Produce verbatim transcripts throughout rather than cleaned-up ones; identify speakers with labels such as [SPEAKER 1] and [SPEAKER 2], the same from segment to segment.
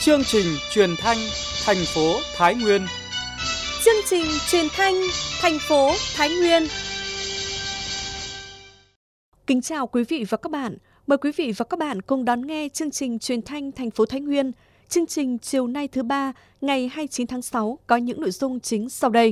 [SPEAKER 1] Chương trình truyền thanh thành phố Thái Nguyên.
[SPEAKER 2] Chương trình truyền thanh thành phố Thái Nguyên. Kính chào quý vị và các bạn. Mời quý vị và các bạn cùng đón nghe chương trình truyền thanh thành phố Thái Nguyên. Chương trình chiều nay thứ ba, ngày hai mươi chín tháng sáu có những nội dung chính sau đây.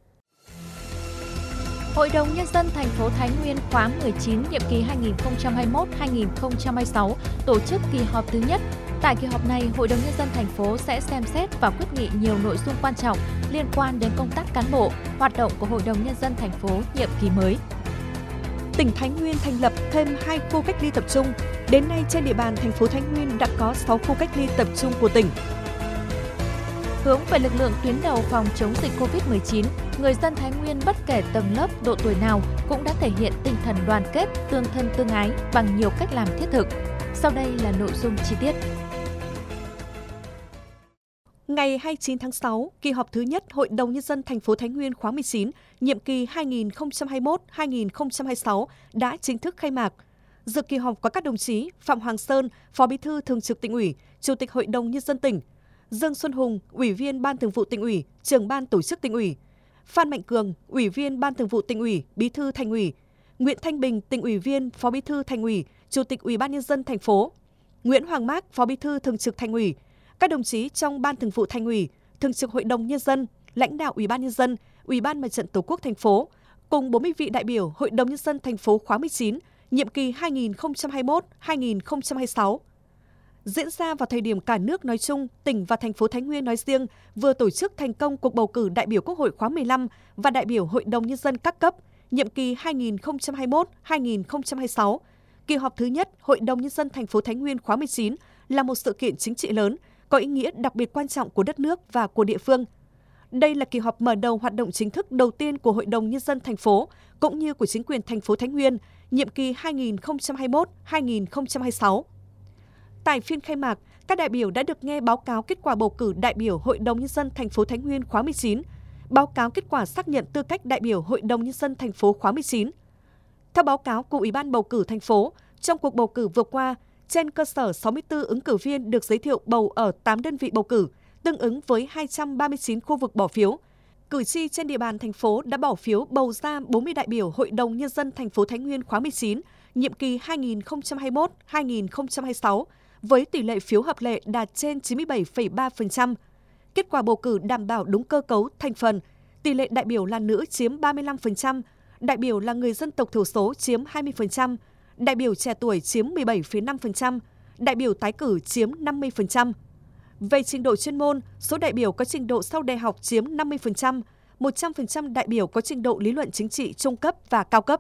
[SPEAKER 3] Hội đồng Nhân dân thành phố Thái Nguyên khóa mười chín nhiệm kỳ hai nghìn không trăm hai mươi mốt đến hai nghìn không trăm hai mươi sáu tổ chức kỳ họp thứ nhất. Tại kỳ họp này, Hội đồng Nhân dân thành phố sẽ xem xét và quyết nghị nhiều nội dung quan trọng liên quan đến công tác cán bộ, hoạt động của Hội đồng Nhân dân thành phố nhiệm kỳ mới.
[SPEAKER 2] Tỉnh Thái Nguyên thành lập thêm hai khu cách ly tập trung. Đến nay trên địa bàn thành phố Thái Nguyên đã có sáu khu cách ly tập trung của tỉnh.
[SPEAKER 3] Hướng về lực lượng tuyến đầu phòng chống dịch covid mười chín, người dân Thái Nguyên bất kể tầng lớp, độ tuổi nào cũng đã thể hiện tinh thần đoàn kết, tương thân tương ái bằng nhiều cách làm thiết thực. Sau đây là nội dung chi tiết.
[SPEAKER 2] Ngày hai mươi chín tháng sáu, kỳ họp thứ nhất Hội đồng Nhân dân thành phố Thái Nguyên khóa mười chín, nhiệm kỳ hai nghìn không trăm hai mươi mốt đến hai nghìn không trăm hai mươi sáu đã chính thức khai mạc. Dự kỳ họp có các đồng chí Phạm Hoàng Sơn, Phó Bí thư Thường trực Tỉnh ủy, Chủ tịch Hội đồng Nhân dân tỉnh; Dương Xuân Hùng, Ủy viên Ban Thường vụ Tỉnh ủy, Trưởng ban Tổ chức Tỉnh ủy; Phan Mạnh Cường, Ủy viên Ban Thường vụ Tỉnh ủy, Bí thư Thành ủy; Nguyễn Thanh Bình, Tỉnh ủy viên, Phó Bí thư Thành ủy, Chủ tịch Ủy ban Nhân dân thành phố; Nguyễn Hoàng Mác, Phó Bí thư Thường trực Thành ủy; các đồng chí trong Ban Thường vụ Thành ủy, Thường trực Hội đồng Nhân dân, lãnh đạo Ủy ban Nhân dân, Ủy ban Mặt trận Tổ quốc thành phố, cùng bốn mươi vị đại biểu Hội đồng Nhân dân thành phố khóa mười chín, nhiệm kỳ hai nghìn không trăm hai mươi mốt đến hai nghìn không trăm hai mươi sáu. Diễn ra vào thời điểm cả nước nói chung, tỉnh và thành phố Thái Nguyên nói riêng vừa tổ chức thành công cuộc bầu cử đại biểu Quốc hội khóa mười lăm và đại biểu Hội đồng Nhân dân các cấp, nhiệm kỳ hai nghìn không trăm hai mươi mốt đến hai nghìn không trăm hai mươi sáu. Kỳ họp thứ nhất Hội đồng Nhân dân thành phố Thái Nguyên khóa mười chín là một sự kiện chính trị lớn, có ý nghĩa đặc biệt quan trọng của đất nước và của địa phương. Đây là kỳ họp mở đầu hoạt động chính thức đầu tiên của Hội đồng Nhân dân thành phố, cũng như của chính quyền thành phố Thái Nguyên, nhiệm kỳ hai nghìn không trăm hai mươi mốt đến hai nghìn không trăm hai mươi sáu. Tại phiên khai mạc, các đại biểu đã được nghe báo cáo kết quả bầu cử đại biểu Hội đồng Nhân dân thành phố Thái Nguyên khóa mười chín, báo cáo kết quả xác nhận tư cách đại biểu Hội đồng Nhân dân thành phố khóa mười chín. Theo báo cáo của Ủy ban bầu cử thành phố, trong cuộc bầu cử vừa qua, trên cơ sở sáu mươi tư ứng cử viên được giới thiệu bầu ở tám đơn vị bầu cử, tương ứng với hai trăm ba mươi chín khu vực bỏ phiếu. Cử tri trên địa bàn thành phố đã bỏ phiếu bầu ra bốn mươi đại biểu Hội đồng Nhân dân thành phố Thái Nguyên khóa mười chín, nhiệm kỳ hai nghìn không trăm hai mươi mốt đến hai nghìn không trăm hai mươi sáu, với tỷ lệ phiếu hợp lệ đạt trên chín mươi bảy phẩy ba phần trăm. Kết quả bầu cử đảm bảo đúng cơ cấu, thành phần, tỷ lệ đại biểu là nữ chiếm ba mươi lăm phần trăm, đại biểu là người dân tộc thiểu số chiếm hai mươi phần trăm, đại biểu trẻ tuổi chiếm mười bảy phẩy năm phần trăm, đại biểu tái cử chiếm năm mươi phần trăm. Về trình độ chuyên môn, số đại biểu có trình độ sau đại học chiếm năm mươi phần trăm, một trăm phần trăm đại biểu có trình độ lý luận chính trị trung cấp và cao cấp.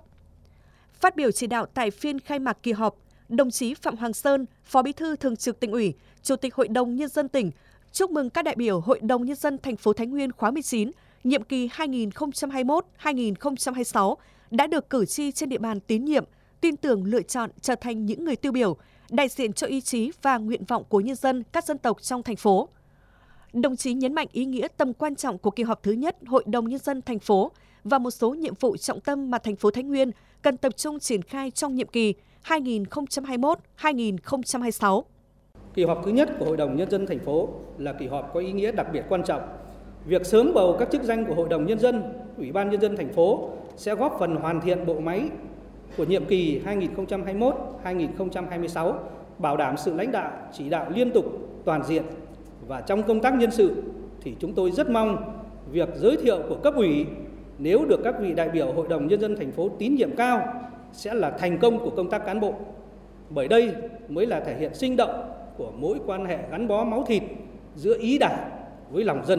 [SPEAKER 2] Phát biểu chỉ đạo tại phiên khai mạc kỳ họp, đồng chí Phạm Hoàng Sơn, Phó Bí thư Thường trực Tỉnh ủy, Chủ tịch Hội đồng Nhân dân tỉnh, chúc mừng các đại biểu Hội đồng Nhân dân thành phố Thái Nguyên khóa mười chín, nhiệm kỳ hai nghìn không trăm hai mươi mốt đến hai nghìn không trăm hai mươi sáu đã được cử tri trên địa bàn tín nhiệm, tin tưởng lựa chọn trở thành những người tiêu biểu, đại diện cho ý chí và nguyện vọng của nhân dân các dân tộc trong thành phố. Đồng chí nhấn mạnh ý nghĩa tầm quan trọng của kỳ họp thứ nhất Hội đồng Nhân dân thành phố và một số nhiệm vụ trọng tâm mà thành phố Thái Nguyên cần tập trung triển khai trong nhiệm kỳ hai nghìn không trăm hai mươi mốt đến hai nghìn không trăm hai mươi sáu.
[SPEAKER 4] Kỳ họp thứ nhất của Hội đồng Nhân dân thành phố là kỳ họp có ý nghĩa đặc biệt quan trọng. Việc sớm bầu các chức danh của Hội đồng Nhân dân, Ủy ban Nhân dân thành phố sẽ góp phần hoàn thiện bộ máy của nhiệm kỳ hai nghìn không trăm hai mươi mốt đến hai nghìn không trăm hai mươi sáu, bảo đảm sự lãnh đạo, chỉ đạo liên tục, toàn diện. Và trong công tác nhân sự thì chúng tôi rất mong việc giới thiệu của cấp ủy, nếu được các vị đại biểu Hội đồng Nhân dân thành phố tín nhiệm cao, sẽ là thành công của công tác cán bộ. Bởi đây mới là thể hiện sinh động của mối quan hệ gắn bó máu thịt giữa ý đảng với lòng dân.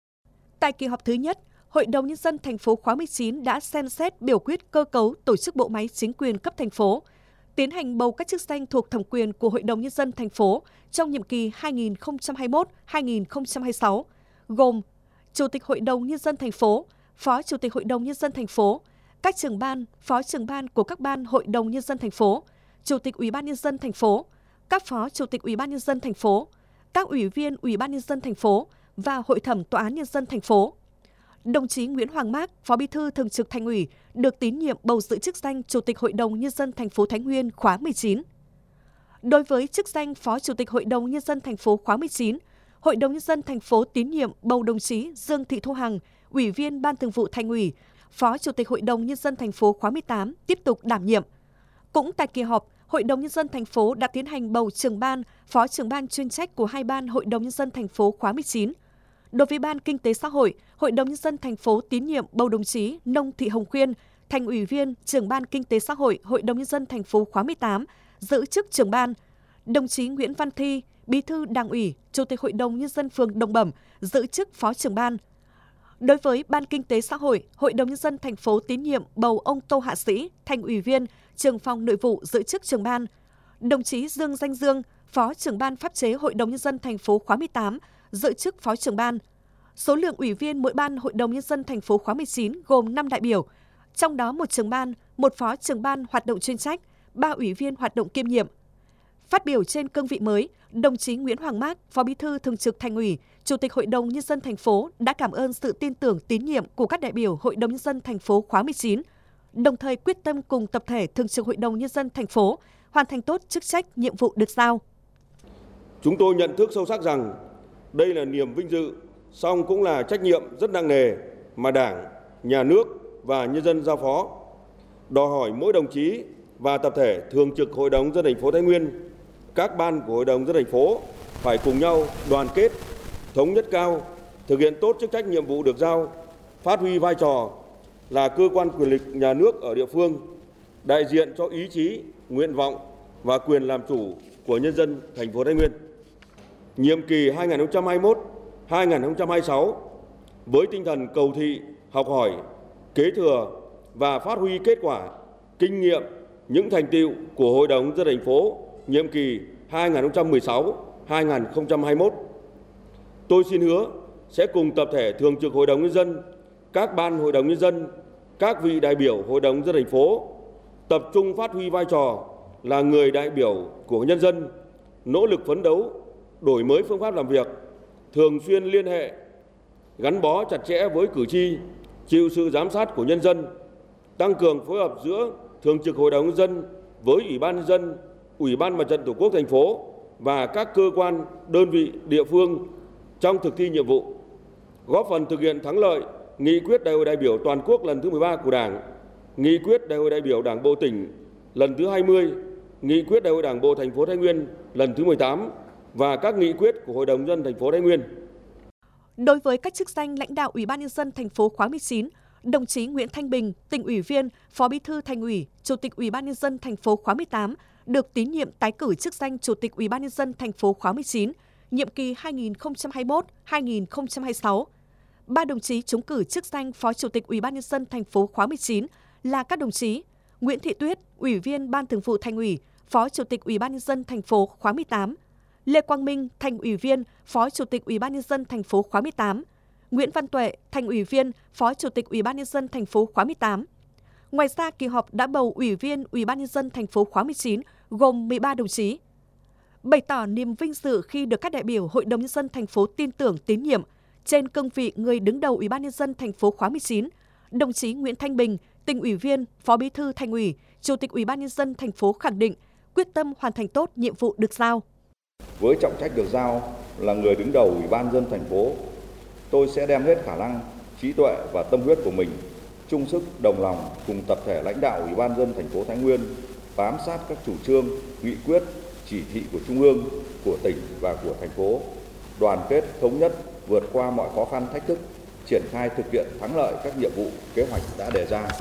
[SPEAKER 2] Tại kỳ họp thứ nhất, Hội đồng Nhân dân thành phố khóa mười chín đã xem xét biểu quyết cơ cấu tổ chức bộ máy chính quyền cấp thành phố, tiến hành bầu các chức danh thuộc thẩm quyền của Hội đồng Nhân dân thành phố trong nhiệm kỳ hai nghìn không trăm hai mươi mốt đến hai nghìn không trăm hai mươi sáu, gồm Chủ tịch Hội đồng Nhân dân thành phố, Phó Chủ tịch Hội đồng Nhân dân thành phố, các trưởng ban, phó trưởng ban của các ban Hội đồng Nhân dân thành phố, Chủ tịch Ủy ban Nhân dân thành phố, các Phó Chủ tịch Ủy ban Nhân dân thành phố, các ủy viên Ủy ban Nhân dân thành phố và Hội thẩm Tòa án Nhân dân thành phố. Đồng chí Nguyễn Hoàng Mác, Phó Bí thư Thường trực Thành ủy, được tín nhiệm bầu giữ chức danh Chủ tịch Hội đồng Nhân dân thành phố Thái Nguyên khóa mười chín. Đối với chức danh Phó Chủ tịch Hội đồng Nhân dân thành phố khóa mười chín, Hội đồng Nhân dân thành phố tín nhiệm bầu đồng chí Dương Thị Thu Hằng, Ủy viên Ban Thường vụ Thành ủy, Phó Chủ tịch Hội đồng Nhân dân thành phố khóa mười tám tiếp tục đảm nhiệm. Cũng tại kỳ họp, Hội đồng Nhân dân thành phố đã tiến hành bầu trưởng ban, phó trưởng ban chuyên trách của hai ban Hội đồng Nhân dân thành phố khóa mười chín. Đối với Ban Kinh tế Xã hội, Hội đồng Nhân dân thành phố tín nhiệm bầu đồng chí Nông Thị Hồng Khuyên, Thành ủy viên, trưởng Ban Kinh tế Xã hội, Hội đồng Nhân dân thành phố khóa mười tám, giữ chức trưởng ban. Đồng chí Nguyễn Văn Thi, Bí thư Đảng ủy, Chủ tịch Hội đồng Nhân dân phường Đồng Bẩm, giữ chức phó trưởng ban. Đối với Ban Kinh tế Xã hội, Hội đồng Nhân dân thành phố tín nhiệm bầu ông Tô Hạ Sĩ, Thành ủy viên, trưởng phòng nội vụ giữ chức trưởng ban. Đồng chí Dương Danh Dương, Phó trưởng ban pháp chế Hội đồng Nhân dân thành phố khóa mười tám, giữ chức phó trưởng ban. Số lượng ủy viên mỗi ban Hội đồng Nhân dân thành phố khóa mười chín gồm năm đại biểu, trong đó một trưởng ban, một phó trưởng ban hoạt động chuyên trách, ba ủy viên hoạt động kiêm nhiệm. Phát biểu trên cương vị mới, đồng chí Nguyễn Hoàng Mác, Phó Bí thư Thường trực Thành ủy, Chủ tịch Hội đồng Nhân dân thành phố đã cảm ơn sự tin tưởng tín nhiệm của các đại biểu Hội đồng Nhân dân thành phố khóa mười chín, đồng thời quyết tâm cùng tập thể Thường trực Hội đồng Nhân dân thành phố hoàn thành tốt chức trách nhiệm vụ được giao.
[SPEAKER 5] Chúng tôi nhận thức sâu sắc rằng đây là niềm vinh dự, song cũng là trách nhiệm rất nặng nề mà Đảng, Nhà nước và nhân dân giao phó, đòi hỏi mỗi đồng chí và tập thể Thường trực Hội đồng Nhân dân thành phố Thái Nguyên, các ban của Hội đồng Nhân dân thành phố phải cùng nhau đoàn kết, thống nhất cao, thực hiện tốt chức trách nhiệm vụ được giao, phát huy vai trò là cơ quan quyền lực nhà nước ở địa phương, đại diện cho ý chí, nguyện vọng và quyền làm chủ của nhân dân thành phố Thái Nguyên. Nhiệm kỳ hai nghìn không trăm hai mươi mốt đến hai nghìn không trăm hai mươi sáu với tinh thần cầu thị, học hỏi, kế thừa và phát huy kết quả, kinh nghiệm, những thành tựu của Hội đồng Nhân dân thành phố nhiệm kỳ hai nghìn không trăm mười sáu đến hai nghìn không trăm hai mươi mốt. Tôi xin hứa sẽ cùng tập thể Thường trực Hội đồng Nhân dân, các ban Hội đồng Nhân dân, các vị đại biểu Hội đồng Nhân dân thành phố tập trung phát huy vai trò là người đại biểu của nhân dân, nỗ lực phấn đấu, đổi mới phương pháp làm việc, thường xuyên liên hệ, gắn bó chặt chẽ với cử tri, chịu sự giám sát của nhân dân, tăng cường phối hợp giữa Thường trực Hội đồng Nhân dân với Ủy ban Nhân dân, Ủy ban Mặt trận Tổ quốc thành phố và các cơ quan, đơn vị, địa phương trong thực thi nhiệm vụ, góp phần thực hiện thắng lợi Nghị quyết Đại hội đại biểu toàn quốc lần thứ mười ba của Đảng, Nghị quyết Đại hội đại biểu Đảng bộ tỉnh lần thứ hai mươi, Nghị quyết Đại hội Đảng bộ thành phố Thái Nguyên lần thứ mười tám và các nghị quyết của Hội đồng Nhân dân thành phố Thái Nguyên.
[SPEAKER 2] Đối với các chức danh lãnh đạo Ủy ban Nhân dân thành phố khóa mười chín, đồng chí Nguyễn Thanh Bình, Tỉnh ủy viên, Phó Bí thư Thành ủy, Chủ tịch Ủy ban Nhân dân thành phố khóa mười tám được tín nhiệm tái cử chức danh Chủ tịch Ủy ban Nhân dân thành phố khóa mười chín, nhiệm kỳ hai nghìn không trăm hai mươi mốt đến hai nghìn không trăm hai mươi sáu. Ba đồng chí trúng cử chức danh Phó Chủ tịch Ủy ban Nhân dân thành phố khóa mười chín là các đồng chí Nguyễn Thị Tuyết, Ủy viên Ban Thường vụ Thành ủy, Phó Chủ tịch Ủy ban Nhân dân thành phố khóa mười tám, Lê Quang Minh, Thành ủy viên, Phó Chủ tịch Ủy ban Nhân dân thành phố khóa mười tám, Nguyễn Văn Tuệ, Thành ủy viên, Phó Chủ tịch Ủy ban Nhân dân thành phố khóa mười tám. Ngoài ra, kỳ họp đã bầu Ủy viên Ủy ban Nhân dân thành phố khóa mười chín gồm mười ba đồng chí. Bày tỏ niềm vinh dự khi được các đại biểu Hội đồng Nhân dân thành phố tin tưởng tín nhiệm trên cương vị người đứng đầu Ủy ban Nhân dân thành phố khóa mười chín, đồng chí Nguyễn Thanh Bình, Tỉnh ủy viên, Phó Bí thư Thành ủy, Chủ tịch Ủy ban Nhân dân thành phố khẳng định quyết tâm hoàn thành tốt nhiệm vụ được giao.
[SPEAKER 6] Với trọng trách được giao là người đứng đầu Ủy ban Nhân dân thành phố, tôi sẽ đem hết khả năng, trí tuệ và tâm huyết của mình, chung sức đồng lòng cùng tập thể lãnh đạo Ủy ban Nhân dân thành phố Thái Nguyên bám sát các chủ trương, nghị quyết, chỉ thị của Trung ương, của tỉnh và của thành phố, đoàn kết thống nhất vượt qua mọi khó khăn thách thức, triển khai thực hiện thắng lợi các nhiệm vụ kế hoạch đã đề ra.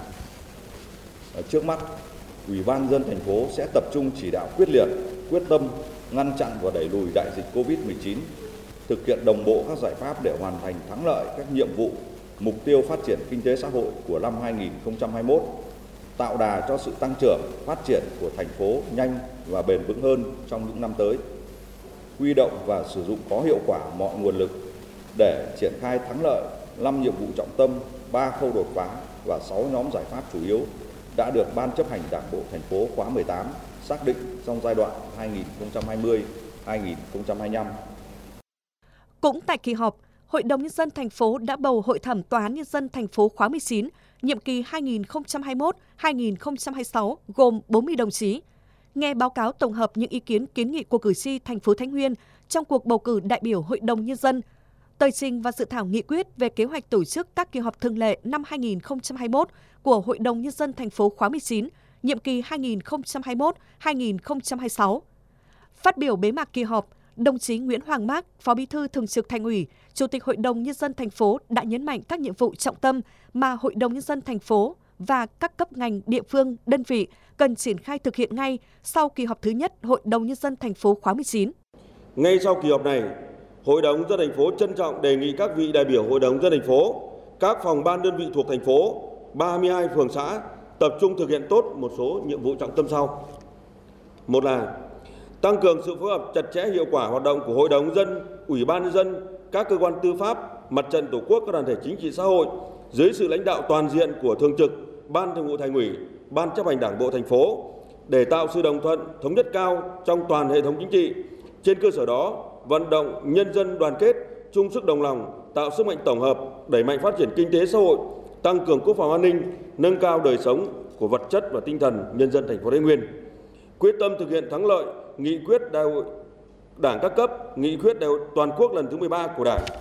[SPEAKER 6] Trước mắt, Ủy ban Nhân dân thành phố sẽ tập trung chỉ đạo quyết liệt, quyết tâm ngăn chặn và đẩy lùi đại dịch covid mười chín, thực hiện đồng bộ các giải pháp để hoàn thành thắng lợi các nhiệm vụ, mục tiêu phát triển kinh tế xã hội của năm hai nghìn không trăm hai mươi mốt, tạo đà cho sự tăng trưởng, phát triển của thành phố nhanh và bền vững hơn trong những năm tới, huy động và sử dụng có hiệu quả mọi nguồn lực để triển khai thắng lợi năm nhiệm vụ trọng tâm, ba khâu đột phá và sáu nhóm giải pháp chủ yếu đã được Ban chấp hành Đảng bộ thành phố khóa mười tám xác định trong giai đoạn hai nghìn không trăm hai mươi đến hai nghìn không trăm hai mươi lăm.
[SPEAKER 2] Cũng tại kỳ họp, Hội đồng Nhân dân thành phố đã bầu Hội thẩm Tòa án Nhân dân thành phố khóa mười chín, nhiệm kỳ hai nghìn không trăm hai mươi mốt đến hai nghìn không trăm hai mươi sáu gồm bốn mươi đồng chí. nghe báo cáo tổng hợp những ý kiến kiến nghị của cử tri thành phố Thái Nguyên trong cuộc bầu cử đại biểu Hội đồng Nhân dân, tờ trình và dự thảo nghị quyết về kế hoạch tổ chức các kỳ họp thường lệ năm hai nghìn không trăm hai mươi mốt của Hội đồng Nhân dân thành phố khóa mười chín, nhiệm kỳ hai nghìn không trăm hai mươi mốt đến hai nghìn không trăm hai mươi sáu. Phát biểu bế mạc kỳ họp, đồng chí Nguyễn Hoàng Mác, Phó Bí thư Thường trực Thành ủy, Chủ tịch Hội đồng Nhân dân thành phố đã nhấn mạnh các nhiệm vụ trọng tâm mà Hội đồng Nhân dân thành phố và các cấp ngành, địa phương, đơn vị cần triển khai thực hiện ngay sau kỳ họp thứ nhất Hội đồng Nhân dân thành phố khóa mười chín.
[SPEAKER 5] Ngay sau kỳ họp này, Hội đồng Nhân dân thành phố trân trọng đề nghị các vị đại biểu Hội đồng Nhân dân thành phố, các phòng ban đơn vị thuộc thành phố, ba mươi hai phường xã tập trung thực hiện tốt một số nhiệm vụ trọng tâm sau. Một là tăng cường sự phối hợp chặt chẽ hiệu quả hoạt động của Hội đồng Nhân dân, Ủy ban Nhân dân, các cơ quan tư pháp, Mặt trận Tổ quốc, các đoàn thể chính trị xã hội dưới sự lãnh đạo toàn diện của Thường trực, Ban Thường vụ Thành ủy, Ban Chấp hành Đảng bộ thành phố để tạo sự đồng thuận, thống nhất cao trong toàn hệ thống chính trị. Trên cơ sở đó, vận động nhân dân đoàn kết, chung sức đồng lòng, tạo sức mạnh tổng hợp, đẩy mạnh phát triển kinh tế xã hội, tăng cường quốc phòng an ninh, nâng cao đời sống của vật chất và tinh thần nhân dân thành phố Thái Nguyên. Quyết tâm thực hiện thắng lợi nghị quyết đại hội Đảng các cấp, nghị quyết đại hội toàn quốc lần thứ mười ba của Đảng.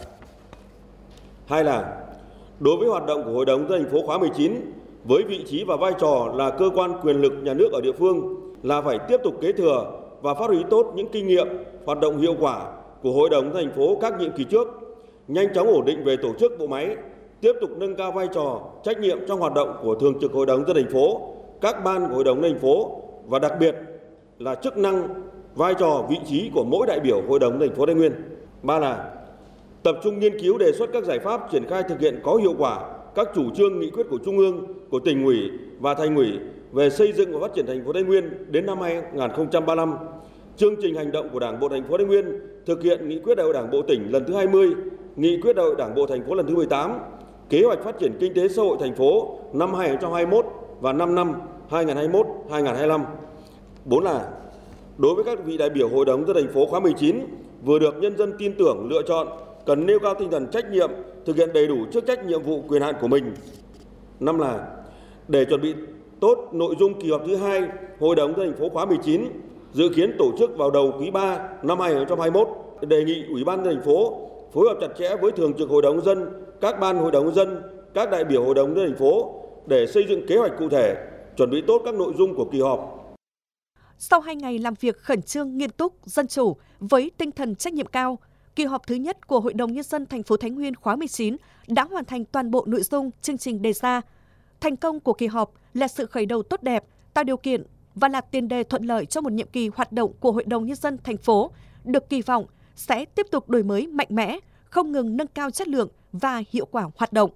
[SPEAKER 5] Hai là đối với hoạt động của Hội đồng Nhân dân thành phố khóa mười chín với vị trí và vai trò là cơ quan quyền lực nhà nước ở địa phương là phải tiếp tục kế thừa và phát huy tốt những kinh nghiệm hoạt động hiệu quả của Hội đồng thành phố các nhiệm kỳ trước, nhanh chóng ổn định về tổ chức bộ máy, tiếp tục nâng cao vai trò, trách nhiệm trong hoạt động của Thường trực Hội đồng Nhân dân thành phố, các ban của Hội đồng thành phố và đặc biệt là chức năng, vai trò, vị trí của mỗi đại biểu Hội đồng thành phố Thái Nguyên. Ba là tập trung nghiên cứu đề xuất các giải pháp triển khai thực hiện có hiệu quả các chủ trương nghị quyết của Trung ương, của Tỉnh ủy và Thành ủy về xây dựng và phát triển thành phố Thái Nguyên đến năm hai nghìn không trăm ba mươi lăm, chương trình hành động của Đảng bộ thành phố Thái Nguyên thực hiện nghị quyết đại hội Đảng bộ tỉnh lần thứ hai mươi, nghị quyết đại hội Đảng bộ thành phố lần thứ mười tám, kế hoạch phát triển kinh tế xã hội thành phố năm hai nghìn không trăm hai mươi mốt và năm năm hai nghìn không trăm hai mươi mốt đến hai nghìn không trăm hai mươi lăm. Bốn là đối với các vị đại biểu Hội đồng Nhân dân thành phố khóa mười chín vừa được nhân dân tin tưởng lựa chọn, cần nêu cao tinh thần trách nhiệm, thực hiện đầy đủ chức trách, nhiệm vụ, quyền hạn của mình. Năm là để chuẩn bị tốt nội dung kỳ họp thứ hai Hội đồng Nhân dân thành phố khóa mười chín dự kiến tổ chức vào đầu quý ba năm hai nghìn không trăm hai mươi mốt, đề nghị Ủy ban thành phố phối hợp chặt chẽ với Thường trực Hội đồng Nhân dân, các ban Hội đồng Nhân dân, các đại biểu Hội đồng Nhân dân thành phố để xây dựng kế hoạch cụ thể, chuẩn bị tốt các nội dung của kỳ họp.
[SPEAKER 2] Sau hai ngày làm việc khẩn trương, nghiêm túc, dân chủ với tinh thần trách nhiệm cao, kỳ họp thứ nhất của Hội đồng Nhân dân thành phố Thái Nguyên khóa mười chín đã hoàn thành toàn bộ nội dung chương trình đề ra. Thành công của kỳ họp là sự khởi đầu tốt đẹp, tạo điều kiện và là tiền đề thuận lợi cho một nhiệm kỳ hoạt động của Hội đồng Nhân dân thành phố được kỳ vọng sẽ tiếp tục đổi mới mạnh mẽ, không ngừng nâng cao chất lượng và hiệu quả hoạt động.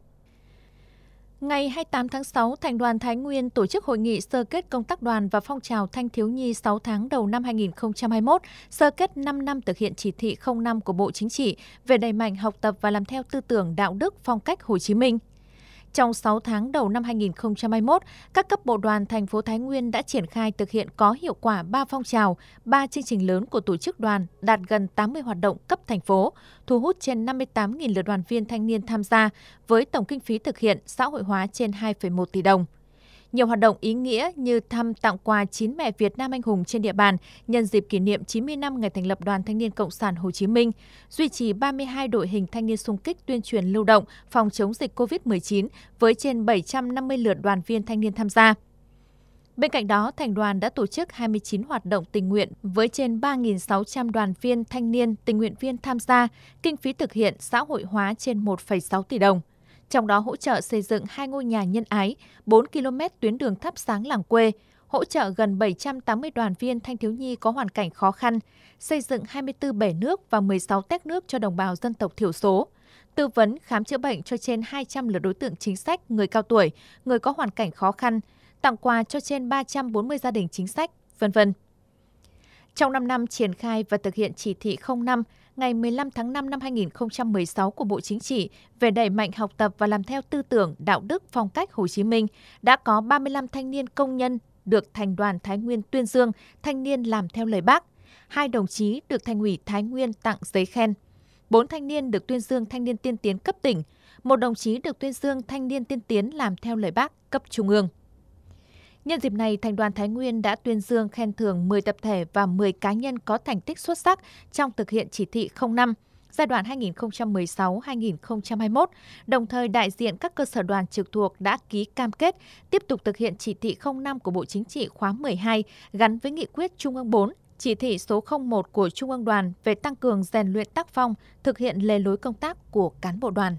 [SPEAKER 3] Ngày hai mươi tám tháng sáu, Thành đoàn Thái Nguyên tổ chức hội nghị sơ kết công tác đoàn và phong trào thanh thiếu nhi sáu tháng đầu năm hai nghìn không trăm hai mươi mốt, sơ kết năm năm thực hiện chỉ thị không năm của Bộ Chính trị về đẩy mạnh học tập và làm theo tư tưởng đạo đức phong cách Hồ Chí Minh. Trong sáu tháng đầu năm hai nghìn không trăm hai mươi mốt, các cấp bộ đoàn thành phố Thái Nguyên đã triển khai thực hiện có hiệu quả ba phong trào, ba chương trình lớn của tổ chức đoàn, đạt gần tám mươi hoạt động cấp thành phố, thu hút trên năm mươi tám nghìn lượt đoàn viên thanh niên tham gia, với tổng kinh phí thực hiện xã hội hóa trên hai phẩy một tỷ đồng. Nhiều hoạt động ý nghĩa như thăm tặng quà chín mẹ Việt Nam anh hùng trên địa bàn nhân dịp kỷ niệm chín mươi năm ngày thành lập Đoàn Thanh niên Cộng sản Hồ Chí Minh, duy trì ba mươi hai đội hình thanh niên xung kích tuyên truyền lưu động phòng chống dịch covid mười chín với trên bảy trăm năm mươi lượt đoàn viên thanh niên tham gia. Bên cạnh đó, Thành đoàn đã tổ chức hai mươi chín hoạt động tình nguyện với trên ba nghìn sáu trăm đoàn viên thanh niên tình nguyện viên tham gia, kinh phí thực hiện xã hội hóa trên một phẩy sáu tỷ đồng. Trong đó hỗ trợ xây dựng hai ngôi nhà nhân ái, bốn ki lô mét tuyến đường thắp sáng làng quê, hỗ trợ gần bảy trăm tám mươi đoàn viên thanh thiếu nhi có hoàn cảnh khó khăn, xây dựng hai mươi tư bể nước và mười sáu téc nước cho đồng bào dân tộc thiểu số, tư vấn khám chữa bệnh cho trên hai trăm lượt đối tượng chính sách, người cao tuổi, người có hoàn cảnh khó khăn, tặng quà cho trên ba trăm bốn mươi gia đình chính sách, vân vân. Trong năm năm triển khai và thực hiện chỉ thị không năm, ngày mười lăm tháng năm năm hai nghìn không trăm mười sáu của Bộ Chính trị về đẩy mạnh học tập và làm theo tư tưởng, đạo đức, phong cách Hồ Chí Minh, đã có ba mươi lăm thanh niên công nhân được Thành đoàn Thái Nguyên tuyên dương thanh niên làm theo lời Bác, hai đồng chí được Thành ủy Thái Nguyên tặng giấy khen, bốn thanh niên được tuyên dương thanh niên tiên tiến cấp tỉnh, một đồng chí được tuyên dương thanh niên tiên tiến làm theo lời Bác cấp trung ương. Nhân dịp này, Thành đoàn Thái Nguyên đã tuyên dương khen thưởng mười tập thể và mười cá nhân có thành tích xuất sắc trong thực hiện chỉ thị không năm giai đoạn hai nghìn không trăm mười sáu đến hai nghìn không trăm hai mươi mốt. Đồng thời, đại diện các cơ sở đoàn trực thuộc đã ký cam kết tiếp tục thực hiện chỉ thị không năm của Bộ Chính trị khóa mười hai gắn với nghị quyết Trung ương bốn, chỉ thị số không một của Trung ương đoàn về tăng cường rèn luyện tác phong, thực hiện lề lối công tác của cán bộ đoàn.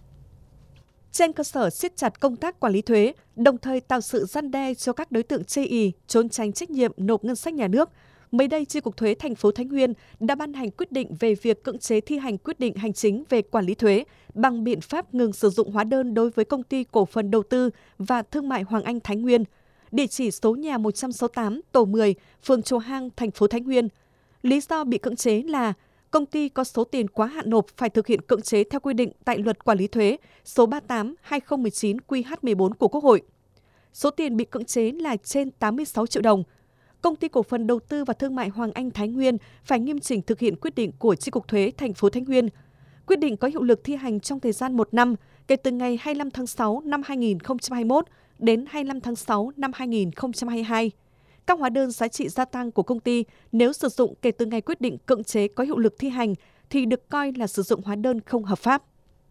[SPEAKER 2] Trên cơ sở siết chặt công tác quản lý thuế, đồng thời tạo sự răn đe cho các đối tượng chây ỳ, trốn tránh trách nhiệm nộp ngân sách nhà nước, mới đây, Chi cục Thuế thành phố Thái Nguyên đã ban hành quyết định về việc cưỡng chế thi hành quyết định hành chính về quản lý thuế bằng biện pháp ngừng sử dụng hóa đơn đối với Công ty Cổ phần Đầu tư và Thương mại Hoàng Anh Thái Nguyên, địa chỉ số nhà một trăm sáu mươi tám, tổ mười, phường Chùa Hang, thành phố Thái Nguyên. Lý do bị cưỡng chế là công ty có số tiền quá hạn nộp phải thực hiện cưỡng chế theo quy định tại Luật Quản lý thuế số ba mươi tám trên hai nghìn không trăm mười chín Q H mười bốn của Quốc hội. Số tiền bị cưỡng chế là trên tám mươi sáu triệu đồng. Công ty Cổ phần Đầu tư và Thương mại Hoàng Anh Thái Nguyên phải nghiêm chỉnh thực hiện quyết định của Chi cục Thuế thành phố Thái Nguyên. Quyết định có hiệu lực thi hành trong thời gian một năm, kể từ ngày hai mươi lăm tháng sáu năm hai nghìn không trăm hai mươi mốt đến hai mươi lăm tháng sáu năm hai nghìn không trăm hai mươi hai. Các hóa đơn giá trị gia tăng của công ty nếu sử dụng kể từ ngày quyết định cưỡng chế có hiệu lực thi hành thì được coi là sử dụng hóa đơn không hợp pháp.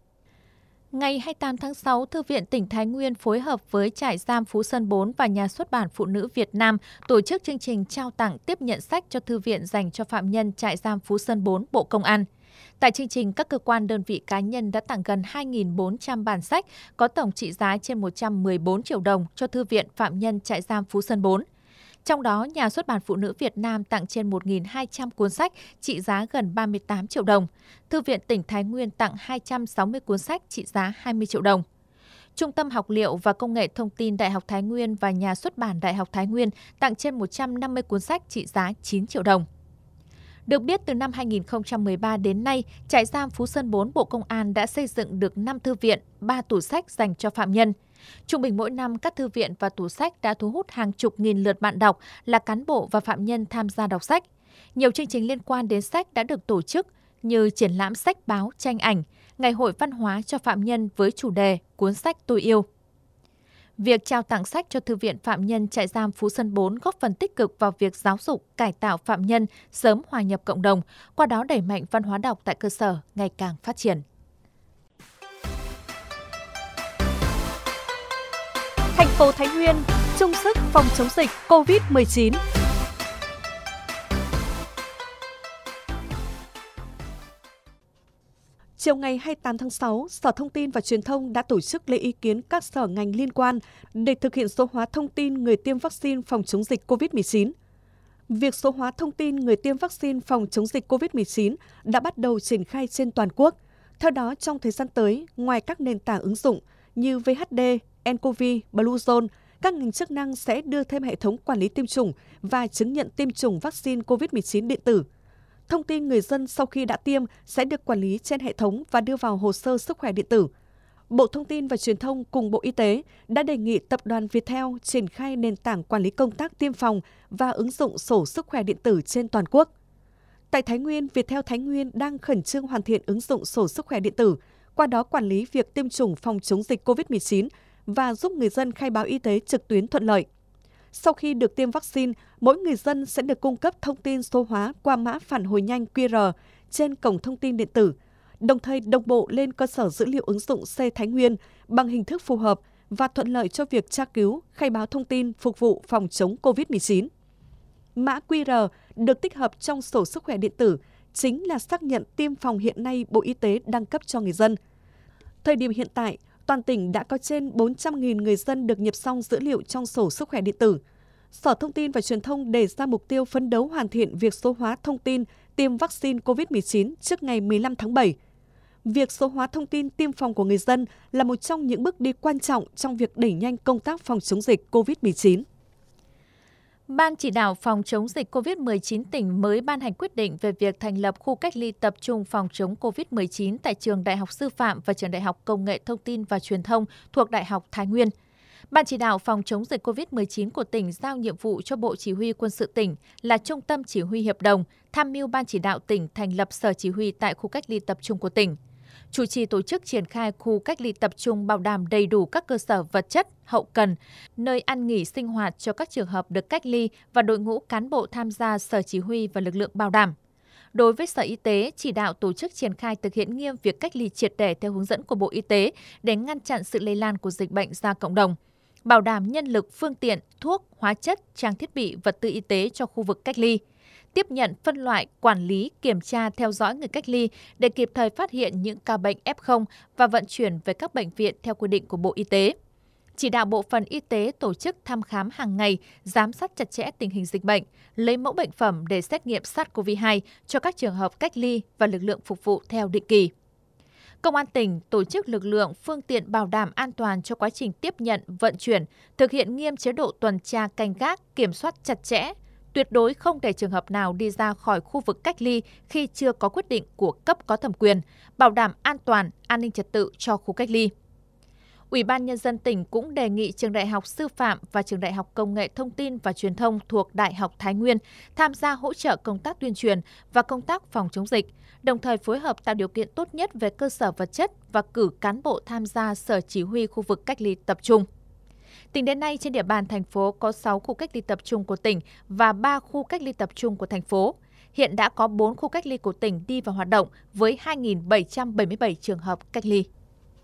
[SPEAKER 3] Ngày hai mươi tám tháng sáu, Thư viện tỉnh Thái Nguyên phối hợp với Trại giam Phú Sơn bốn và Nhà xuất bản Phụ nữ Việt Nam tổ chức chương trình trao tặng tiếp nhận sách cho thư viện dành cho phạm nhân Trại giam Phú Sơn bốn, Bộ Công an. Tại chương trình, các cơ quan đơn vị cá nhân đã tặng gần hai nghìn bốn trăm bản sách có tổng trị giá trên một trăm mười bốn triệu đồng cho thư viện phạm nhân Trại giam Phú Sơn bốn. Trong đó, Nhà xuất bản Phụ nữ Việt Nam tặng trên một nghìn hai trăm cuốn sách trị giá gần ba mươi tám triệu đồng. Thư viện tỉnh Thái Nguyên tặng hai trăm sáu mươi cuốn sách trị giá hai mươi triệu đồng. Trung tâm Học liệu và Công nghệ Thông tin Đại học Thái Nguyên và Nhà xuất bản Đại học Thái Nguyên tặng trên một trăm năm mươi cuốn sách trị giá chín triệu đồng. Được biết, từ năm hai nghìn không trăm mười ba đến nay, Trại giam Phú Sơn bốn, Bộ Công an đã xây dựng được năm thư viện, ba tủ sách dành cho phạm nhân. Trung bình mỗi năm, các thư viện và tủ sách đã thu hút hàng chục nghìn lượt bạn đọc là cán bộ và phạm nhân tham gia đọc sách. Nhiều chương trình liên quan đến sách đã được tổ chức như triển lãm sách báo, tranh ảnh, ngày hội văn hóa cho phạm nhân với chủ đề Cuốn sách tôi yêu. Việc trao tặng sách cho Thư viện phạm nhân Trại giam Phú Sơn bốn góp phần tích cực vào việc giáo dục, cải tạo phạm nhân sớm hòa nhập cộng đồng, qua đó đẩy mạnh văn hóa đọc tại cơ sở ngày càng phát triển.
[SPEAKER 2] Thành phố Thái Nguyên chung sức phòng chống dịch covid mười chín. Chiều ngày hai mươi tám tháng sáu, Sở Thông tin và Truyền thông đã tổ chức lấy ý kiến các sở ngành liên quan để thực hiện số hóa thông tin người tiêm vaccine phòng chống dịch covid mười chín. Việc số hóa thông tin người tiêm vaccine phòng chống dịch covid mười chín đã bắt đầu triển khai trên toàn quốc. Theo đó, trong thời gian tới, ngoài các nền tảng ứng dụng như vê hát đê, nCoV, Bluezone, các ngành chức năng sẽ đưa thêm hệ thống quản lý tiêm chủng và chứng nhận tiêm chủng vaccine covid mười chín điện tử. Thông tin người dân sau khi đã tiêm sẽ được quản lý trên hệ thống và đưa vào hồ sơ sức khỏe điện tử. Bộ Thông tin và Truyền thông cùng Bộ Y tế đã đề nghị Tập đoàn Viettel triển khai nền tảng quản lý công tác tiêm phòng và ứng dụng sổ sức khỏe điện tử trên toàn quốc. Tại Thái Nguyên, Viettel Thái Nguyên đang khẩn trương hoàn thiện ứng dụng sổ sức khỏe điện tử, qua đó quản lý việc tiêm chủng phòng chống dịch covid mười chín và giúp người dân khai báo y tế trực tuyến thuận lợi. Sau khi được tiêm vaccine, mỗi người dân sẽ được cung cấp thông tin số hóa qua mã phản hồi nhanh quy rờ trên cổng thông tin điện tử, đồng thời đồng bộ lên cơ sở dữ liệu ứng dụng C Thái Nguyên bằng hình thức phù hợp và thuận lợi cho việc tra cứu, khai báo thông tin phục vụ phòng chống covid mười chín. Mã quy rờ được tích hợp trong sổ sức khỏe điện tử chính là xác nhận tiêm phòng hiện nay Bộ Y tế đang cấp cho người dân. Thời điểm hiện tại, toàn tỉnh đã có trên bốn trăm nghìn người dân được nhập xong dữ liệu trong sổ sức khỏe điện tử. Sở Thông tin và Truyền thông đề ra mục tiêu phấn đấu hoàn thiện việc số hóa thông tin tiêm vaccine covid mười chín trước ngày mười lăm tháng bảy. Việc số hóa thông tin tiêm phòng của người dân là một trong những bước đi quan trọng trong việc đẩy nhanh công tác phòng chống dịch covid mười chín.
[SPEAKER 3] Ban chỉ đạo phòng chống dịch covid mười chín tỉnh mới ban hành quyết định về việc thành lập khu cách ly tập trung phòng chống covid mười chín tại Trường Đại học Sư phạm và Trường Đại học Công nghệ Thông tin và Truyền thông thuộc Đại học Thái Nguyên. Ban chỉ đạo phòng chống dịch covid mười chín của tỉnh giao nhiệm vụ cho Bộ Chỉ huy Quân sự tỉnh là trung tâm chỉ huy hiệp đồng, tham mưu Ban chỉ đạo tỉnh thành lập sở chỉ huy tại khu cách ly tập trung của tỉnh. chủ trì tổ chức triển khai khu cách ly tập trung bảo đảm đầy đủ các cơ sở vật chất, hậu cần, nơi ăn nghỉ sinh hoạt cho các trường hợp được cách ly và đội ngũ cán bộ tham gia sở chỉ huy và lực lượng bảo đảm. Đối với Sở Y tế, chỉ đạo tổ chức triển khai thực hiện nghiêm việc cách ly triệt để theo hướng dẫn của Bộ Y tế để ngăn chặn sự lây lan của dịch bệnh ra cộng đồng, bảo đảm nhân lực, phương tiện, thuốc, hóa chất, trang thiết bị, vật tư y tế cho khu vực cách ly, tiếp nhận, phân loại, quản lý, kiểm tra, theo dõi người cách ly để kịp thời phát hiện những ca bệnh ép không và vận chuyển về các bệnh viện theo quy định của Bộ Y tế. Chỉ đạo bộ phận y tế tổ chức thăm khám hàng ngày, giám sát chặt chẽ tình hình dịch bệnh, lấy mẫu bệnh phẩm để xét nghiệm SARS-xê o vê hai cho các trường hợp cách ly và lực lượng phục vụ theo định kỳ. Công an tỉnh tổ chức lực lượng, phương tiện bảo đảm an toàn cho quá trình tiếp nhận, vận chuyển, thực hiện nghiêm chế độ tuần tra canh gác, kiểm soát chặt chẽ, tuyệt đối không để trường hợp nào đi ra khỏi khu vực cách ly khi chưa có quyết định của cấp có thẩm quyền, bảo đảm an toàn, an ninh trật tự cho khu cách ly. Ủy ban Nhân dân tỉnh cũng đề nghị Trường Đại học Sư phạm và Trường Đại học Công nghệ Thông tin và Truyền thông thuộc Đại học Thái Nguyên tham gia hỗ trợ công tác tuyên truyền và công tác phòng chống dịch, đồng thời phối hợp tạo điều kiện tốt nhất về cơ sở vật chất và cử cán bộ tham gia sở chỉ huy khu vực cách ly tập trung. Tính đến nay, trên địa bàn thành phố có sáu khu cách ly tập trung của tỉnh và ba khu cách ly tập trung của thành phố. Hiện đã có bốn khu cách ly của tỉnh đi vào hoạt động với hai nghìn bảy trăm bảy mươi bảy trường hợp cách ly.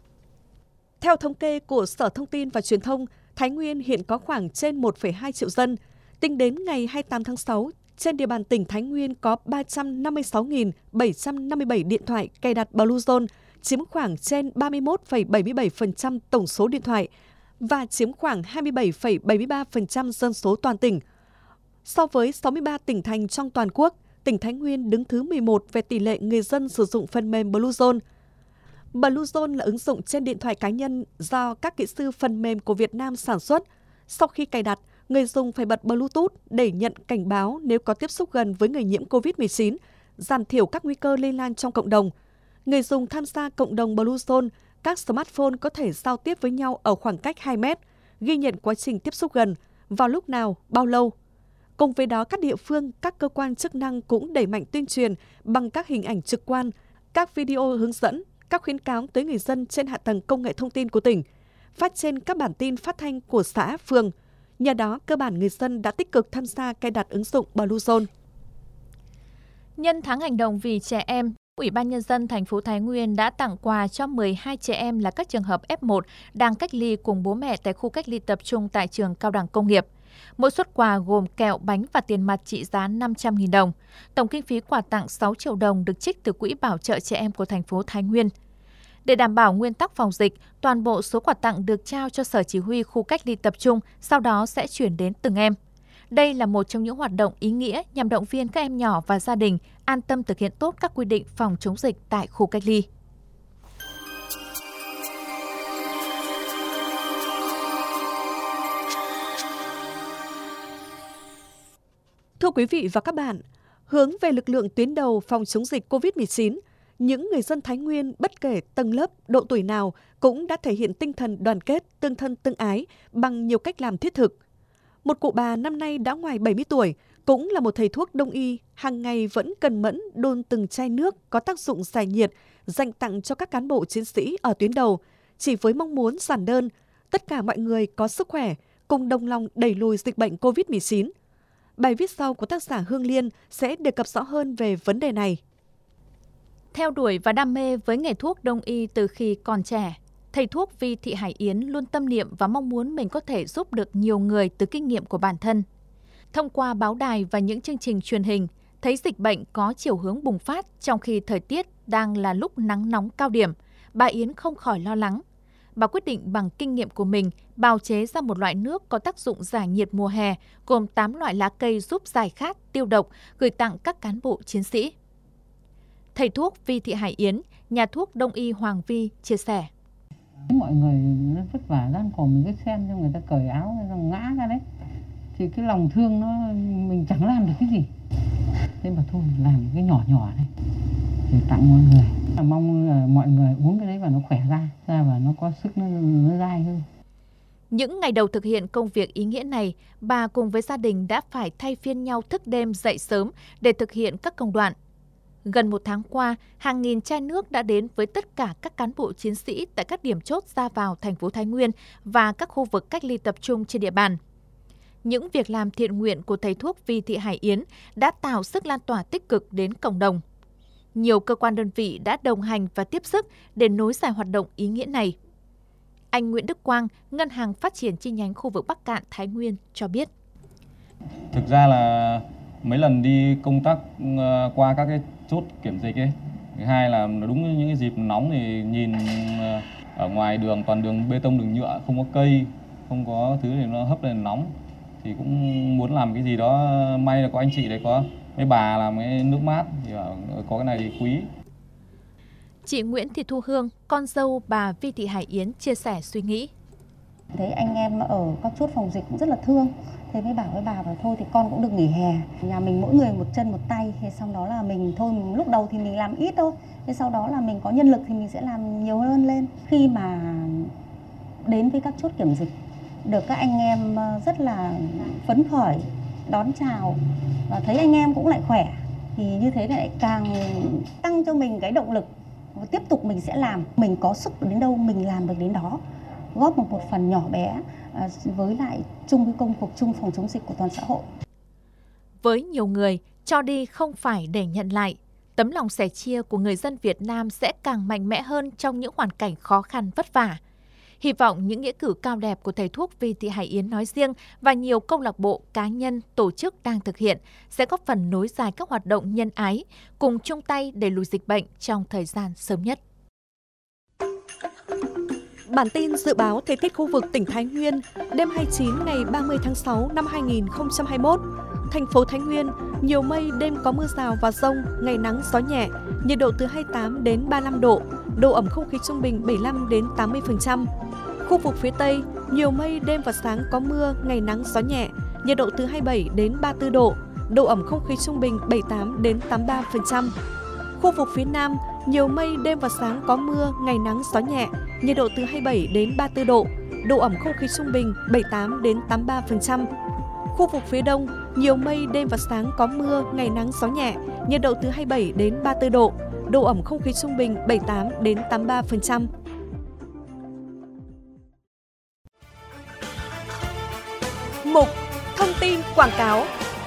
[SPEAKER 2] Theo thống kê của Sở Thông tin và Truyền thông, Thái Nguyên hiện có khoảng trên một phẩy hai triệu dân. Tính đến ngày hai mươi tám tháng sáu, trên địa bàn tỉnh Thái Nguyên có ba trăm năm mươi sáu nghìn bảy trăm năm mươi bảy điện thoại cài đặt Bluezone, chiếm khoảng trên ba mươi mốt phẩy bảy mươi bảy phần trăm tổng số điện thoại và chiếm khoảng hai mươi bảy phẩy bảy mươi ba phần trăm dân số toàn tỉnh. So với sáu mươi ba tỉnh thành trong toàn quốc, tỉnh Thái Nguyên đứng thứ mười một về tỷ lệ người dân sử dụng phần mềm Bluezone. Bluezone là ứng dụng trên điện thoại cá nhân do các kỹ sư phần mềm của Việt Nam sản xuất. Sau khi cài đặt, người dùng phải bật Bluetooth để nhận cảnh báo nếu có tiếp xúc gần với người nhiễm covid mười chín, giảm thiểu các nguy cơ lây lan trong cộng đồng. Người dùng tham gia cộng đồng Bluezone, các smartphone có thể giao tiếp với nhau ở khoảng cách hai mét, ghi nhận quá trình tiếp xúc gần, vào lúc nào, bao lâu. Cùng với đó, các địa phương, các cơ quan chức năng cũng đẩy mạnh tuyên truyền bằng các hình ảnh trực quan, các video hướng dẫn, các khuyến cáo tới người dân trên hạ tầng công nghệ thông tin của tỉnh, phát trên các bản tin phát thanh của xã, phường. Nhờ đó, cơ bản người dân đã tích cực tham gia cài đặt ứng dụng Bluezone.
[SPEAKER 3] Nhân tháng hành động vì trẻ em, Ủy ban Nhân dân thành phố Thái Nguyên đã tặng quà cho mười hai trẻ em là các trường hợp ép một đang cách ly cùng bố mẹ tại khu cách ly tập trung tại trường Cao đẳng Công nghiệp. Mỗi suất quà gồm kẹo, bánh và tiền mặt trị giá năm trăm nghìn đồng. Tổng kinh phí quà tặng sáu triệu đồng được trích từ Quỹ bảo trợ trẻ em của thành phố Thái Nguyên. Để đảm bảo nguyên tắc phòng dịch, toàn bộ số quà tặng được trao cho Sở Chỉ huy khu cách ly tập trung, sau đó sẽ chuyển đến từng em. Đây là một trong những hoạt động ý nghĩa nhằm động viên các em nhỏ và gia đình an tâm thực hiện tốt các quy định phòng chống dịch tại khu cách ly.
[SPEAKER 2] Thưa quý vị và các bạn, hướng về lực lượng tuyến đầu phòng chống dịch covid mười chín, những người dân Thái Nguyên bất kể tầng lớp, độ tuổi nào cũng đã thể hiện tinh thần đoàn kết, tương thân tương ái bằng nhiều cách làm thiết thực. Một cụ bà năm nay đã ngoài bảy mươi tuổi, cũng là một thầy thuốc đông y, hàng ngày vẫn cần mẫn đun từng chai nước có tác dụng giải nhiệt, dành tặng cho các cán bộ chiến sĩ ở tuyến đầu, chỉ với mong muốn giản đơn, tất cả mọi người có sức khỏe, cùng đồng lòng đẩy lùi dịch bệnh covid mười chín. Bài viết sau của tác giả Hương Liên sẽ đề cập rõ hơn về vấn đề này.
[SPEAKER 3] Theo đuổi và đam mê với nghề thuốc đông y từ khi còn trẻ, thầy thuốc Vi Thị Hải Yến luôn tâm niệm và mong muốn mình có thể giúp được nhiều người từ kinh nghiệm của bản thân. Thông qua báo đài và những chương trình truyền hình, thấy dịch bệnh có chiều hướng bùng phát trong khi thời tiết đang là lúc nắng nóng cao điểm, bà Yến không khỏi lo lắng. Bà quyết định bằng kinh nghiệm của mình bào chế ra một loại nước có tác dụng giải nhiệt mùa hè, gồm tám loại lá cây giúp giải khát, tiêu độc, gửi tặng các cán bộ chiến sĩ. Thầy thuốc Vi Thị Hải Yến, nhà thuốc đông y Hoàng Vi chia sẻ.
[SPEAKER 7] Mọi người nó vất vả gian khổ, mình cứ xem cho người ta cởi áo rồi ngã ra đấy, thì cái lòng thương nó mình chẳng làm được cái gì. Thế mà thôi làm cái nhỏ nhỏ này để tặng mọi người. Mong là mọi người uống cái đấy và nó khỏe ra, ra và nó có sức, nó, nó dai hơn.
[SPEAKER 3] Những ngày đầu thực hiện công việc ý nghĩa này, bà cùng với gia đình đã phải thay phiên nhau thức đêm dậy sớm để thực hiện các công đoạn. Gần một tháng qua, hàng nghìn chai nước đã đến với tất cả các cán bộ chiến sĩ tại các điểm chốt ra vào thành phố Thái Nguyên và các khu vực cách ly tập trung trên địa bàn. Những việc làm thiện nguyện của thầy thuốc Vi Thị Hải Yến đã tạo sức lan tỏa tích cực đến cộng đồng. Nhiều cơ quan đơn vị đã đồng hành và tiếp sức để nối dài hoạt động ý nghĩa này. Anh Nguyễn Đức Quang, Ngân hàng Phát triển chi nhánh khu vực Bắc Cạn, Thái Nguyên cho biết.
[SPEAKER 8] Thực ra là mấy lần đi công tác qua các cái chốt kiểm dịch ấy. Thứ hai là đúng những cái dịp nóng thì nhìn ở ngoài đường toàn đường bê tông đường nhựa, không có cây, không có thứ thì nó hấp lên nóng. Thì cũng muốn làm cái gì đó, may là có anh chị đấy, có mấy bà làm cái nước mát thì có cái này thì quý.
[SPEAKER 3] Chị Nguyễn Thị Thu Hương, con dâu bà Vi Thị Hải Yến chia sẻ suy nghĩ.
[SPEAKER 9] Thấy anh em ở các chốt phòng dịch cũng rất là thương. Thế mới bảo với bà bảo thôi thì con cũng được nghỉ hè. Nhà mình mỗi người một chân một tay. Thế sau đó là mình thôi lúc đầu thì mình làm ít thôi. Thế sau đó là mình có nhân lực thì mình sẽ làm nhiều hơn lên. Khi mà đến với các chốt kiểm dịch, được các anh em rất là phấn khởi, đón chào và thấy anh em cũng lại khỏe. Thì như thế lại càng tăng cho mình cái động lực. Và tiếp tục mình sẽ làm. Mình có sức đến đâu mình làm được đến đó. Góp một, một phần nhỏ bé với lại chung với công cuộc chung phòng chống dịch của toàn xã hội.
[SPEAKER 3] Với nhiều người, cho đi không phải để nhận lại. Tấm lòng sẻ chia của người dân Việt Nam sẽ càng mạnh mẽ hơn trong những hoàn cảnh khó khăn vất vả. Hy vọng những nghĩa cử cao đẹp của thầy thuốc Vi Thị Hải Yến nói riêng và nhiều câu lạc bộ, cá nhân, tổ chức đang thực hiện sẽ góp phần nối dài các hoạt động nhân ái, cùng chung tay đẩy lùi dịch bệnh trong thời gian sớm nhất.
[SPEAKER 2] Bản tin dự báo thời tiết khu vực tỉnh Thái Nguyên đêm hai mươi chín ngày ba mươi tháng sáu năm hai nghìn không trăm hai mươi mốt. Thành phố Thái Nguyên, nhiều mây, đêm có mưa rào và dông, ngày nắng gió nhẹ, nhiệt độ từ hai mươi tám đến ba mươi lăm độ, độ ẩm không khí trung bình bảy mươi lăm đến tám mươi phần trăm. Khu vực phía Tây, nhiều mây, đêm và sáng có mưa, ngày nắng gió nhẹ, nhiệt độ từ hai mươi bảy đến ba mươi tư độ, độ ẩm không khí trung bình bảy mươi tám đến tám mươi ba phần trăm. Khu vực phía Nam, nhiều mây, đêm và sáng có mưa, ngày nắng gió nhẹ, nhiệt độ từ hai mươi bảy đến ba mươi tư độ, độ ẩm không khí trung bình bảy mươi tám đến tám mươi ba phần trăm. Khu vực phía Đông, nhiều mây, đêm và sáng có mưa, ngày nắng gió nhẹ, nhiệt độ từ hai mươi bảy đến ba mươi tư độ, độ ẩm không khí trung bình bảy mươi tám đến tám mươi ba phần trăm. Mục thông tin quảng cáo.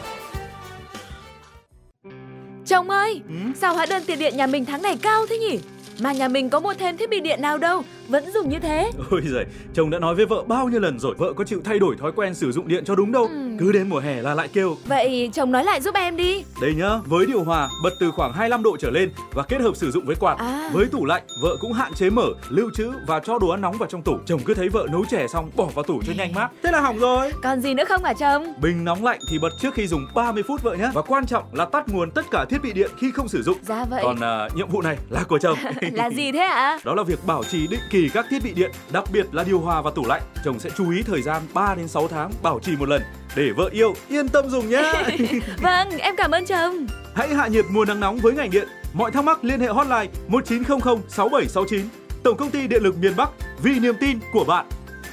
[SPEAKER 10] Chồng ơi, ừ? Sao hóa đơn tiền điện nhà mình tháng này cao thế nhỉ? Mà nhà mình có mua thêm thiết bị điện nào đâu, vẫn dùng như thế.
[SPEAKER 11] Ôi giời, chồng đã nói với vợ bao nhiêu lần rồi, vợ có chịu thay đổi thói quen sử dụng điện cho đúng đâu. Ừ. Cứ đến mùa hè là lại kêu.
[SPEAKER 10] Vậy chồng nói lại giúp em đi.
[SPEAKER 11] Đây nhá, với điều hòa bật từ khoảng hai mươi lăm độ trở lên và kết hợp sử dụng với quạt. À. Với tủ lạnh, vợ cũng hạn chế mở, lưu trữ và cho đồ ăn nóng vào trong tủ. Chồng cứ thấy vợ nấu chè xong bỏ vào tủ cho nhanh mát. Thế là hỏng rồi.
[SPEAKER 10] Còn gì nữa không hả chồng?
[SPEAKER 11] Bình nóng lạnh thì bật trước khi dùng ba mươi phút vợ nhé. Và quan trọng là tắt nguồn tất cả thiết bị điện khi không sử dụng.
[SPEAKER 10] Dạ vậy.
[SPEAKER 11] Còn uh, nhiệm vụ này là của chồng.
[SPEAKER 10] Là gì thế ạ?
[SPEAKER 11] Đó là việc bảo trì định kỳ các thiết bị điện, đặc biệt là điều hòa và tủ lạnh. Chồng sẽ chú ý thời gian ba đến sáu tháng bảo trì một lần để vợ yêu yên tâm dùng nhé.
[SPEAKER 10] Vâng, em cảm ơn chồng.
[SPEAKER 11] Hãy hạ nhiệt mùa nắng nóng với ngành điện. Mọi thắc mắc liên hệ hotline một chín không không sáu bảy sáu chín. Tổng công ty Điện lực miền Bắc, vì niềm tin của bạn.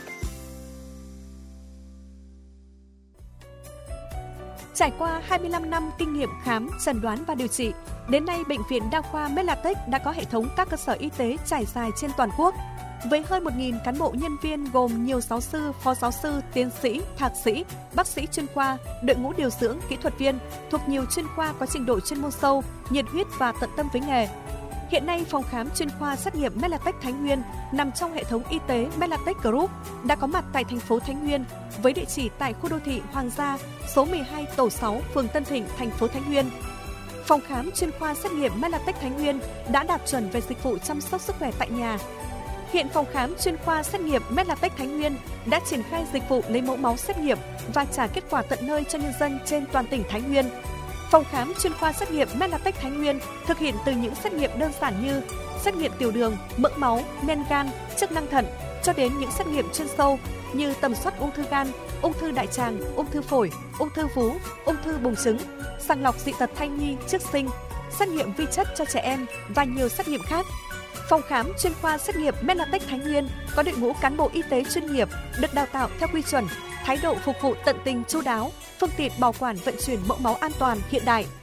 [SPEAKER 2] Trải qua hai mươi lăm năm kinh nghiệm khám, chẩn đoán và điều trị, đến nay Bệnh viện Đa khoa Medlatech đã có hệ thống các cơ sở y tế trải dài trên toàn quốc. Với hơn một nghìn cán bộ nhân viên gồm nhiều giáo sư, phó giáo sư, tiến sĩ, thạc sĩ, bác sĩ chuyên khoa, đội ngũ điều dưỡng, kỹ thuật viên thuộc nhiều chuyên khoa có trình độ chuyên môn sâu, nhiệt huyết và tận tâm với nghề. Hiện nay, phòng khám chuyên khoa xét nghiệm Medlatech Thái Nguyên nằm trong hệ thống y tế Medlatech Group đã có mặt tại thành phố Thái Nguyên với địa chỉ tại khu đô thị Hoàng Gia, số mười hai tổ sáu, phường Tân Thịnh, thành phố Thái Nguyên. Phòng khám chuyên khoa xét nghiệm Medlatech Thái Nguyên đã đạt chuẩn về dịch vụ chăm sóc sức khỏe tại nhà. Hiện phòng khám chuyên khoa xét nghiệm Medlatech Thái Nguyên đã triển khai dịch vụ lấy mẫu máu xét nghiệm và trả kết quả tận nơi cho nhân dân trên toàn tỉnh Thái Nguyên. Phòng khám chuyên khoa xét nghiệm Medlatech Thái Nguyên thực hiện từ những xét nghiệm đơn giản như xét nghiệm tiểu đường, mỡ máu, men gan, chức năng thận cho đến những xét nghiệm chuyên sâu như tầm soát ung thư gan, ung thư đại tràng, ung thư phổi, ung thư vú, ung thư buồng trứng, sàng lọc dị tật thai nhi trước sinh, xét nghiệm vi chất cho trẻ em và nhiều xét nghiệm khác. Phòng khám chuyên khoa xét nghiệm Medlatech Thái Nguyên có đội ngũ cán bộ y tế chuyên nghiệp được đào tạo theo quy chuẩn, thái độ phục vụ tận tình chu đáo, phương tiện bảo quản vận chuyển mẫu máu an toàn hiện đại.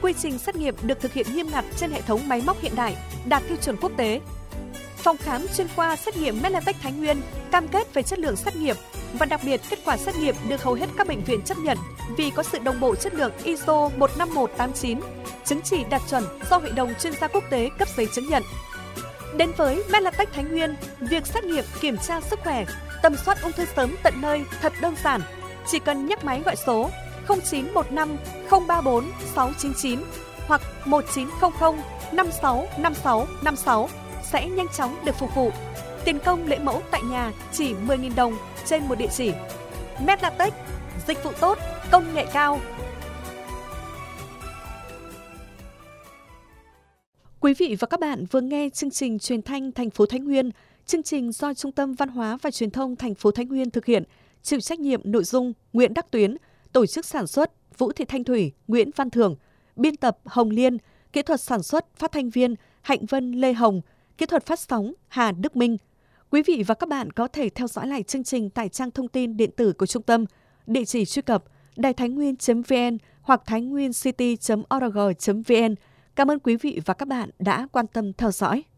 [SPEAKER 2] Quy trình xét nghiệm được thực hiện nghiêm ngặt trên hệ thống máy móc hiện đại, đạt tiêu chuẩn quốc tế. Phòng khám chuyên khoa xét nghiệm Medlatech Thái Nguyên cam kết về chất lượng xét nghiệm và đặc biệt kết quả xét nghiệm được hầu hết các bệnh viện chấp nhận vì có sự đồng bộ chất lượng i ét o một năm một tám chín, chứng chỉ đạt chuẩn do Hội đồng chuyên gia quốc tế cấp giấy chứng nhận. Đến với Medlatech Thái Nguyên, việc xét nghiệm kiểm tra sức khỏe, tầm soát ung thư sớm tận nơi thật đơn giản, chỉ cần nhấc máy gọi số không chín một năm không ba bốn sáu chín chín hoặc một chín không không năm sáu năm sáu năm sáu sẽ nhanh chóng được phục vụ. Tiền công lấy mẫu tại nhà chỉ mười nghìn đồng trên một địa chỉ. Medlatech, dịch vụ tốt, công nghệ cao. Quý vị và các bạn vừa nghe chương trình truyền thanh thành phố Thái Nguyên, chương trình do Trung tâm Văn hóa và Truyền thông thành phố Thái Nguyên thực hiện, chịu trách nhiệm nội dung Nguyễn Đắc Tuyến, tổ chức sản xuất Vũ Thị Thanh Thủy, Nguyễn Văn Thường, biên tập Hồng Liên, kỹ thuật sản xuất phát thanh viên Hạnh Vân Lê Hồng, kỹ thuật phát sóng Hà Đức Minh. Quý vị và các bạn có thể theo dõi lại chương trình tại trang thông tin điện tử của trung tâm, địa chỉ truy cập đài thái nguyên chấm vn hoặc thái nguyên city chấm org chấm vn. Cảm ơn quý vị và các bạn đã quan tâm theo dõi.